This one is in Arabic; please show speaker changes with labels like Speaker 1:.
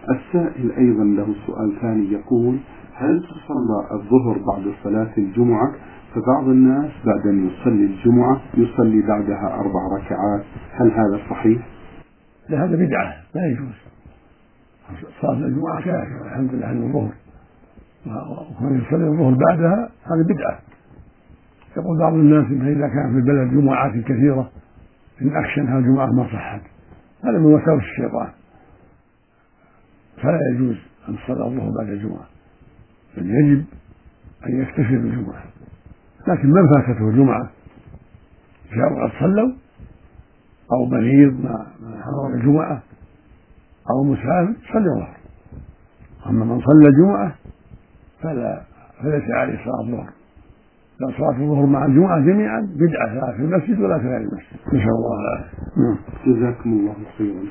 Speaker 1: السائل أيضا له سؤال ثاني يقول: هل تصلى الظهر بعد صلاة الجمعة؟ فبعض الناس بعد أن يصلي الجمعة يصلي بعدها 4 ركعات، هل هذا صحيح؟
Speaker 2: لا، هذا بدعة لا يجوز. صلاة الجمعة كافية الحمد لله عن الظهر، وكان يصلي الظهر بعدها هذا بدعة. يقول بعض الناس إن إذا كان في البلد جمعات كثيرة إن أكشنها الجمعة ما صحت، هذا من وساوس الشيطان، فلا يجوز أن تصلى الظهر بعد الجمعة، بل يجب أن يكتفي بالجمعة. لكن من فاتته الجمعة جاءوا قد صلوا، أو مريض ما حضر الجمعة، أو مسافر صلى الظهر. أما من صلى الجمعة فليس عليه صلاة الظهر، لا، صلاة الظهر مع الجمعة جميعا بدعة، لا في المسجد ولا في غير المسجد. نسأل الله العافية.
Speaker 1: جزاكم الله خيرا.